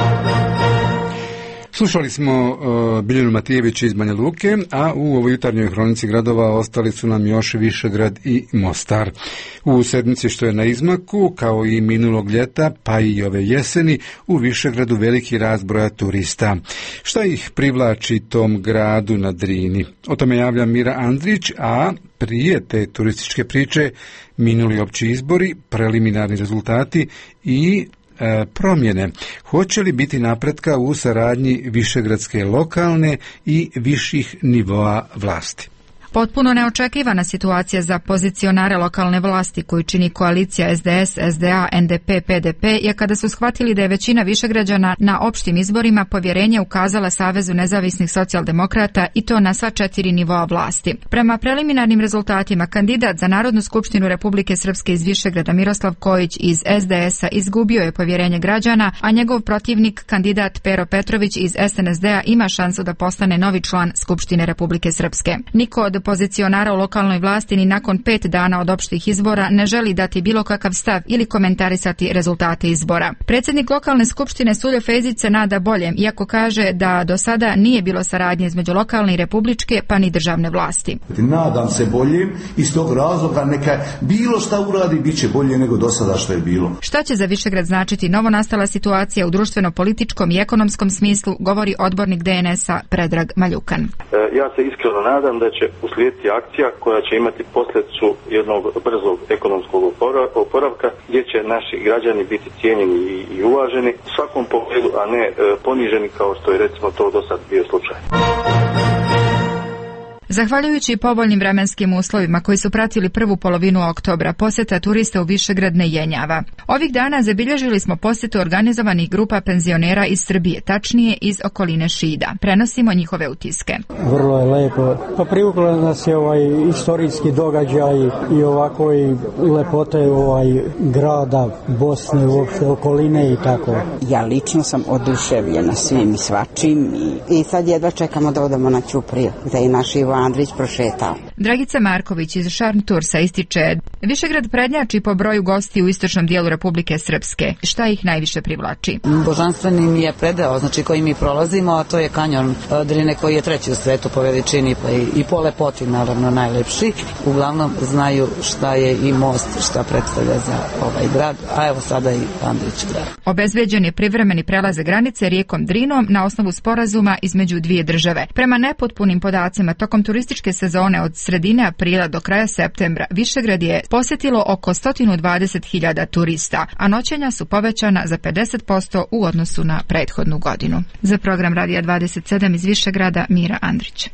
Slušali smo uh, Biljanu Matijević iz Banja Luke, a u ovoj jutarnjoj hronici gradova ostali su nam još Višegrad i Mostar. U sedmici što je na izmaku, kao i minulog ljeta, pa i ove jeseni, u Višegradu veliki rast broja turista. Šta ih privlači tom gradu na Drini? O tome javlja Mira Andrić, a prije te turističke priče minuli opći izbori, preliminarni rezultati i promjene. Hoće li biti napretka u saradnji višegradske lokalne i viših nivoa vlasti? Potpuno neočekivana situacija za pozicionare lokalne vlasti koju čini koalicija S D S, S D A, N D P, P D P je kada su shvatili da je većina Višegrađana na opštim izborima povjerenje ukazala Savezu nezavisnih socijaldemokrata i to na sva četiri nivoa vlasti. Prema preliminarnim rezultatima, kandidat za Narodnu skupštinu Republike Srpske iz Višegrada Miroslav Kojić iz S D S-a izgubio je povjerenje građana, a njegov protivnik, kandidat Pero Petrović iz S N S D-a, ima šansu da postane novi član Skupštine Republike Srpske. Niko od pozicionara u lokalnoj vlasti ni nakon pet dana od opštih izbora ne želi dati bilo kakav stav ili komentarisati rezultate izbora. Predsjednik lokalne skupštine Suljo Fejzić se nada boljem, iako kaže da do sada nije bilo saradnje između lokalne i republičke pa ni državne vlasti. Nadam se boljem, iz tog razloga neka bilo šta uradi bit će bolje nego do sada što je bilo. Šta će za Višegrad značiti novo nastala situacija u društveno-političkom i ekonomskom smislu, govori odbornik D N S-a Predrag Maljukan. E, ja se iskreno nadam da će uslijediti akcija koja će imati posljedicu jednog brzog ekonomskog oporavka gdje će naši građani biti cijenjeni i uvaženi u svakom pogledu, a ne poniženi kao što je recimo to do sad bio slučaj. Zahvaljujući povoljnim vremenskim uslovima koji su pratili prvu polovinu oktobra, posjeta turista u Višegrad ne jenjava. Ovih dana zabilježili smo posjetu organizovanih grupa penzionera iz Srbije, tačnije iz okoline Šida. Prenosimo njihove utiske. Vrlo je lepo. Pa privuklo nas je ovaj istorijski događaj i ovako i lepote ovaj grada, Bosne, uopšte okoline i tako. Ja lično sam oduševljena svim i svačim i, i sad jedva čekamo da odemo na Ćupriju, da je naš Ivo Andrić prošetao. Dragica Marković iz Šarn Tursa ističe Višegrad prednjači po broju gosti u istočnom dijelu Republike Srpske. Šta ih najviše privlači? Božanstveni mi je predeo, znači koji mi prolazimo, a to je kanjon Drine koji je treći u svetu po veličini pa i, i po lepoti naravno najlepši. Uglavnom znaju šta je i most, šta predstavlja za ovaj grad, a evo sada i Andrić grad. Obezbeđen je privremeni prelaz granice rijekom Drinom na osnovu sporazuma između dvije države. Prema nepotpunim podacima, tokom turističke sezone od sredine aprila do kraja septembra Višegrad je posjetilo oko sto dvadeset hiljada turista, a noćenja su povećana za pedeset posto u odnosu na prethodnu godinu. Za program Radija dvadeset sedam iz Višegrada, Mira Andrić.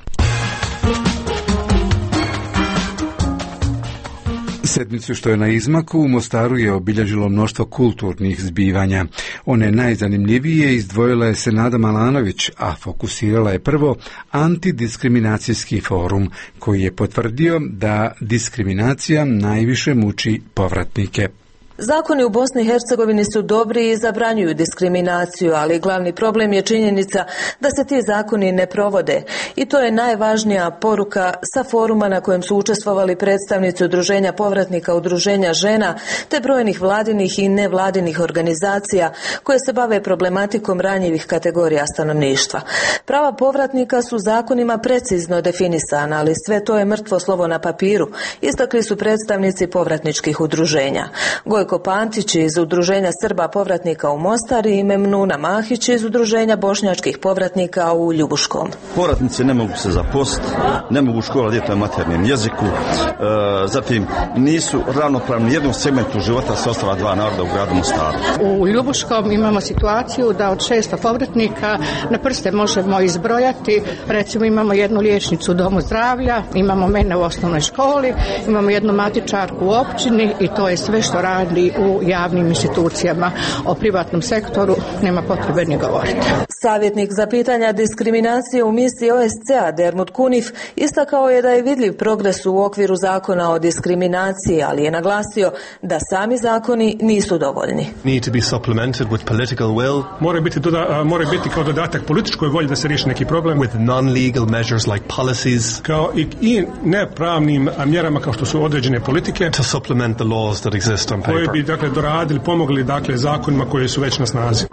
Sedmicu što je na izmaku u Mostaru je obilježilo mnoštvo kulturnih zbivanja. One najzanimljivije izdvojila je Senada Malanović, a fokusirala je prvo antidiskriminacijski forum, koji je potvrdio da diskriminacija najviše muči povratnike. Zakoni u Bosni i Hercegovini su dobri i zabranjuju diskriminaciju, ali glavni problem je činjenica da se ti zakoni ne provode. I to je najvažnija poruka sa foruma na kojem su učestvovali predstavnici Udruženja povratnika, Udruženja žena, te brojnih vladinih i nevladinih organizacija koje se bave problematikom ranjivih kategorija stanovništva. Prava povratnika su zakonima precizno definisana, ali sve to je mrtvo slovo na papiru, istakli su predstavnici povratničkih udruženja. Gojko Pantić iz Udruženja Srba povratnika u Mostar i Memnuna Mahić iz Udruženja bošnjačkih povratnika u Ljubuškom. Povratnici ne mogu se zaposliti, ne mogu škola djete na maternjem jeziku, e, zatim nisu ravnopravni u jednom segmentu života sa ostala dva naroda u gradu Mostaru. U Ljubuškom imamo situaciju da od šesto povratnika na prste možemo izbrojati, recimo imamo jednu liječnicu u domu zdravlja, imamo mene u osnovnoj školi, imamo jednu matičarku u općini i to je sve što radi u javnim institucijama. O privatnom sektoru nema potrebe ni govoriti. Savjetnik za pitanja diskriminacije u misiji O S C A Dermut Kunif istakao je da je vidljiv progres u okviru zakona o diskriminaciji, ali je naglasio da sami zakoni nisu dovoljni. Need to be supplemented with political will. Mora biti, doda, mora biti kao dodatak političkoj volji da se riješi neki problem. With non-legal measures like policies. Kao i, i nepravnim mjerama kao što su određene politike. To supplement the laws that exist on paper. Koji bi dakle doradili, pomogli dakle zakonima koji su već na snazi.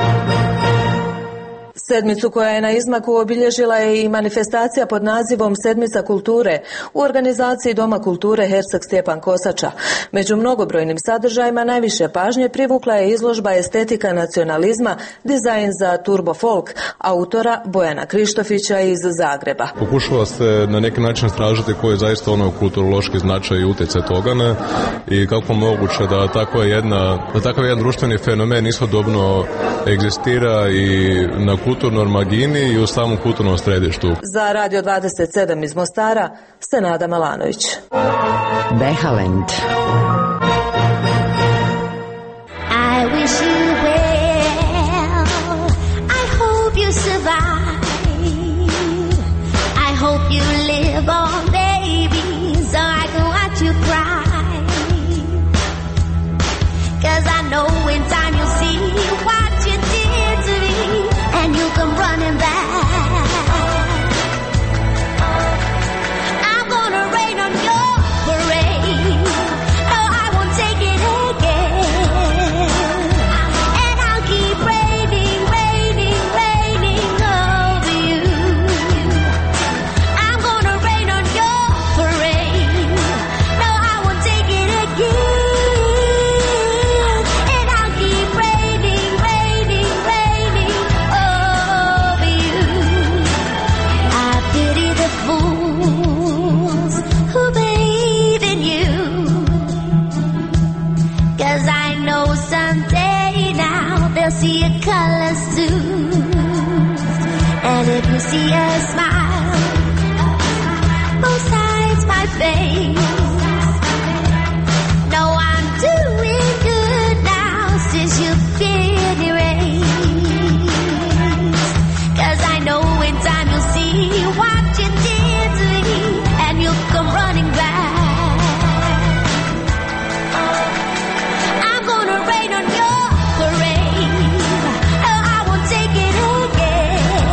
Sedmicu koja je na izmaku obilježila je i manifestacija pod nazivom Sedmica kulture u organizaciji Doma kulture Herceg Stjepan Kosača. Među mnogobrojnim sadržajima najviše pažnje privukla je izložba Estetika nacionalizma, dizajn za turbo folk, autora Bojana Krištofića iz Zagreba. Pokušava se na neki način stražiti koji je zaista ono kulturološki značaj i utjecaj toga ne? I kako moguće da tako jedna, da takav jedan društveni fenomen istodobno egzistira i na kulturnoj margini i u samom kulturnom središtu. Za Radio dvadeset sedam iz Mostara, Senada Malanović. Behalend. I wish you well. I hope you survive. I hope you live on, baby, so I can watch you cry. 'Cause I know in time you'll see what you did to me. And you come running back. I'm gonna rain on your parade. No, I won't take it again. And I'll keep raining, raining, raining over you. I'm gonna rain on your parade. No, I won't take it again. And I'll keep raining, raining, raining. See your colors soon, and if you see a smile, both sides my face. No, I'm doing good now since you've been erased. 'Cause I know in time you'll see what you did to me, and you'll come running back. I'm gonna rain on your parade.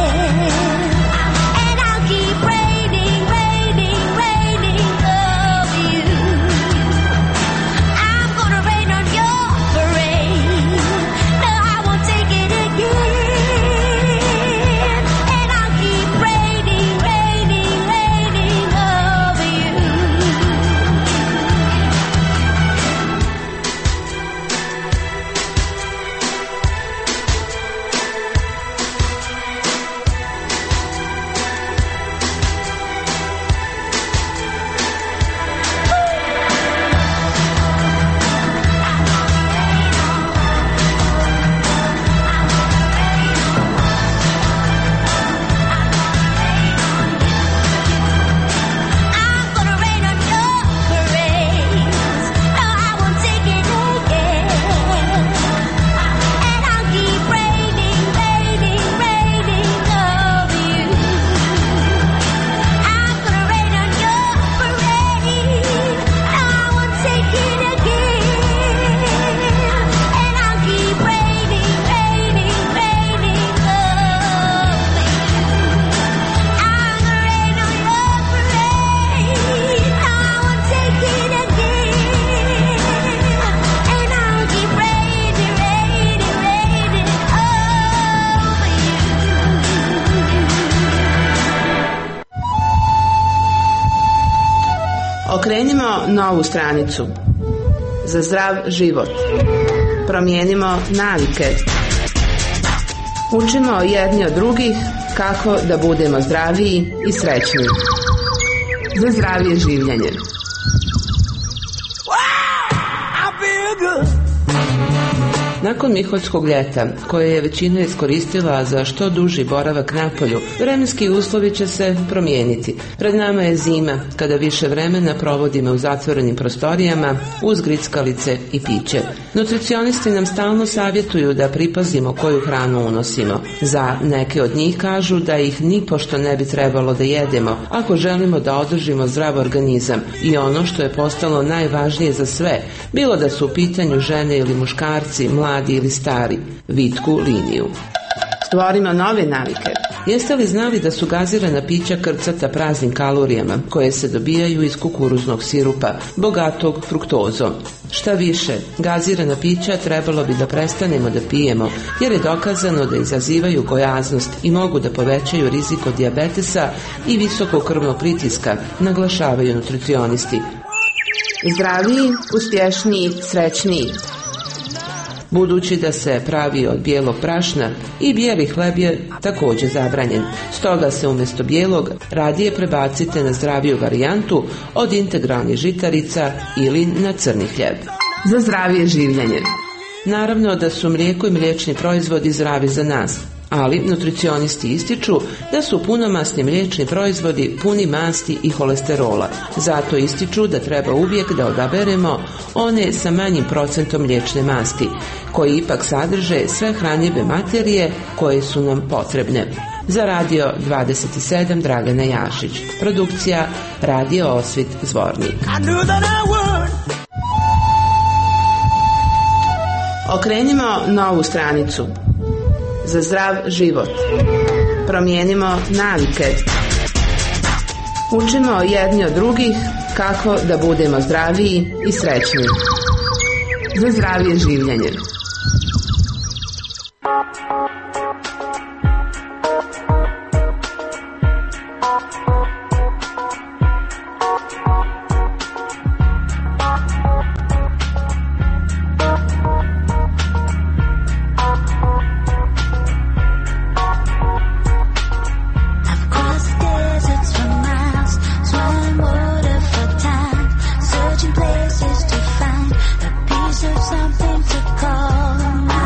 Raining, raining, raining over Okrenimo novu stranicu. Za zdrav život. Promijenimo navike. Učimo jedni od drugih kako da budemo zdraviji i srećniji. Za zdravije življenje. Nakon Miholjskog ljeta, koje je većina iskoristila za što duži boravak napolju, vremenski uslovi će se promijeniti. Pred nama je zima, kada više vremena provodimo u zatvorenim prostorijama, uz grickalice i piće. Nutricionisti nam stalno savjetuju da pripazimo koju hranu unosimo. Za neke od njih kažu da ih nipošto ne bi trebalo da jedemo, ako želimo da održimo zdrav organizam i ono što je postalo najvažnije za sve, bilo da su u pitanju žene ili muškarci, mladi ili stari, vitku liniju. Stvorimo nove navike. Jeste li znali da su gazirana pića krcata praznim kalorijama koje se dobijaju iz kukuruznog sirupa, bogatog fruktozom? Šta više, gazirana pića trebalo bi da prestanemo da pijemo, jer je dokazano da izazivaju gojaznost i mogu da povećaju rizik od dijabetesa i visokog krvnog pritiska, naglašavaju nutricionisti. Zdraviji, uspješniji, srećniji. Budući da se pravi od bijelog brašna, i bijeli hleb je također zabranjen. Stoga se umjesto bijelog radije prebacite na zdraviju varijantu od integralnih žitarica ili na crni hljeb. Za zdravije življenje. Naravno da su mlijeko i mliječni proizvodi zdravi za nas, ali nutricionisti ističu da su punomasni mliječni proizvodi puni masti i holesterola. Zato ističu da treba uvijek da odaberemo one sa manjim procentom mliječne masti, koji ipak sadrže sve hranjive materije koje su nam potrebne. Za Radio dvadeset sedam Dragana Jašić. Produkcija Radio Osvit Zvornik. Okrenimo novu stranicu. Za zdrav život. Promijenimo navike. Učimo jedni od drugih kako da budemo zdraviji i srećniji. Za zdravije življenje. Places to find a piece of something to call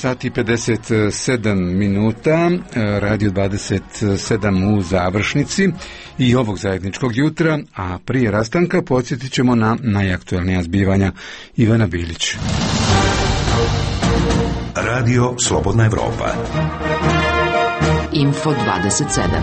sati i pedeset sedam minuta, radio dvadeset sedam u završnici i ovog zajedničkog jutra, a prije rastanka podsjetit ćemo na najaktualnija zbivanja. Ivana Bilić. Radio Slobodna Evropa. Info dvadeset sedam.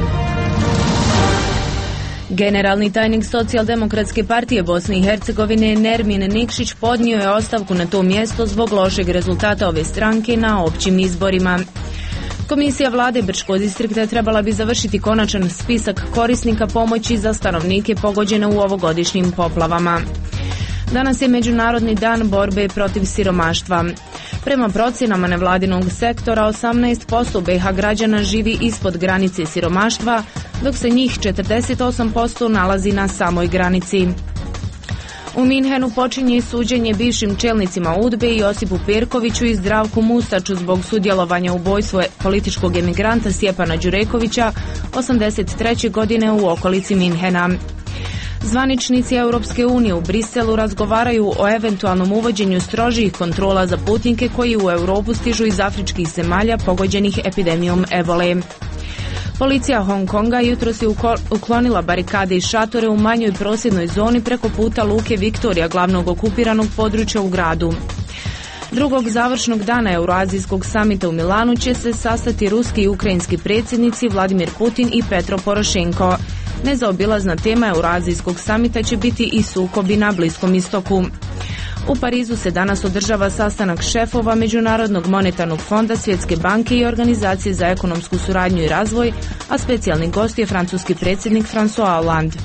Generalni tajnik Socijaldemokratske partije Bosne i Hercegovine Nermin Nikšić podnio je ostavku na to mjesto zbog lošeg rezultata ove stranke na općim izborima. Komisija vlade Brčkog distrikta trebala bi završiti konačan spisak korisnika pomoći za stanovnike pogođene u ovogodišnjim poplavama. Danas je Međunarodni dan borbe protiv siromaštva. Prema procjenama nevladinog sektora, osamnaest posto B iH građana živi ispod granice siromaštva, dok se njih četrdeset osam posto nalazi na samoj granici. U Minhenu počinje suđenje bivšim čelnicima UDBE i Josipu Perkoviću i Zdravku Mustaču zbog sudjelovanja u ubojstvu političkog emigranta Stjepana Đurekovića osamdeset treće godine u okolici Minhena. Zvaničnici Europske unije u Briselu razgovaraju o eventualnom uvođenju strožijih kontrola za putnike koji u Europu stižu iz afričkih zemalja pogođenih epidemijom ebole. Policija Hong Konga jutros je uklonila barikade i šatore u manjoj prosjednoj zoni preko puta Luke Viktorija, glavnog okupiranog područja u gradu. Drugog završnog dana Euroazijskog samita u Milanu će se sastati ruski i ukrajinski predsjednici Vladimir Putin i Petro Porošenko. Nezaobilazna tema Euroazijskog samita će biti i sukobi na Bliskom istoku. U Parizu se danas održava sastanak šefova Međunarodnog monetarnog fonda, Svjetske banke i Organizacije za ekonomsku suradnju i razvoj, a specijalni gost je francuski predsjednik François Hollande.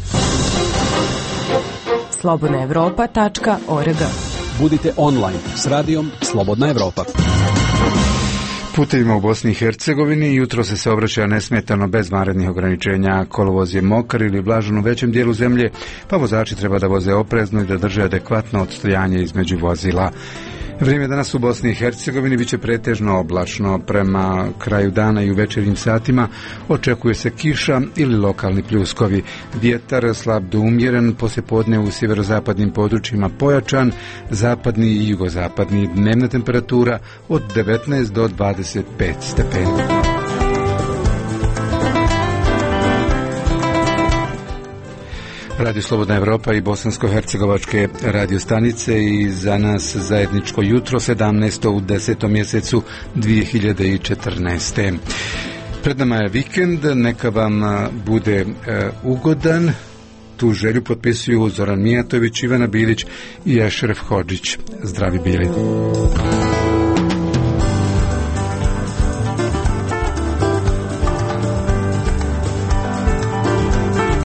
slobodna evropa tačka org. Budite online s radijom Slobodna Evropa. Putevima u Bosni i Hercegovini jutro se saobraćaja nesmetano bez vanrednih ograničenja. Kolovoz je mokar ili vlažan u većem dijelu zemlje, pa vozači treba da voze oprezno i da drže adekvatno odstojanje između vozila. Vrijeme danas u Bosni i Hercegovini biće pretežno oblačno. Prema kraju dana i u večernjim satima očekuje se kiša ili lokalni pljuskovi. Vjetar slab do umjeren, poslijepodne u sjeverozapadnim područjima pojačan, zapadni i jugozapadni. Dnevna temperatura od devetnaest do dvadeset pet stepeni. Radio Slobodna Evropa i bosansko-hercegovačke radio stanice i za nas zajedničko jutro sedamnaesto u desetom mjesecu dvije hiljade četrnaeste. Pred nama je vikend, neka vam bude e, ugodan. Tu želju potpisuju Zoran Mijatović, Ivana Bilić i Ešref Hodžić. Zdravi bili.